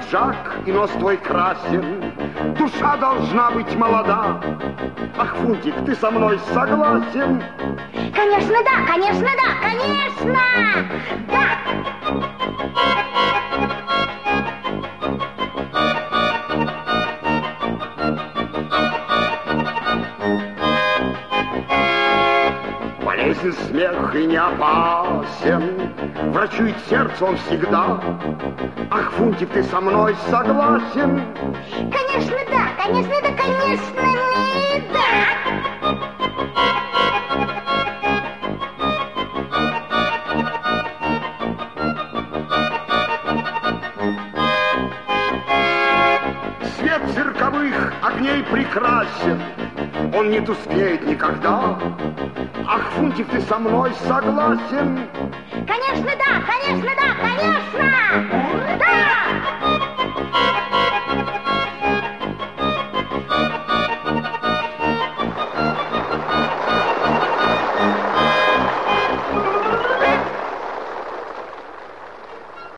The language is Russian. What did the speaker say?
пиджак и нос твой красен, душа должна быть молода. Ах, Фунтик, ты со мной согласен? Конечно, да, конечно, да, конечно! Да! Болезнь, смех и не опасен, врачует сердце он всегда. Ах, Фунтик, ты со мной согласен? Конечно, да, конечно, да, конечно, да! Свет цирковых огней прекрасен, он не тускнеет никогда. Ах, Фунтик, ты со мной согласен? Конечно, да, конечно, да, конечно! Да!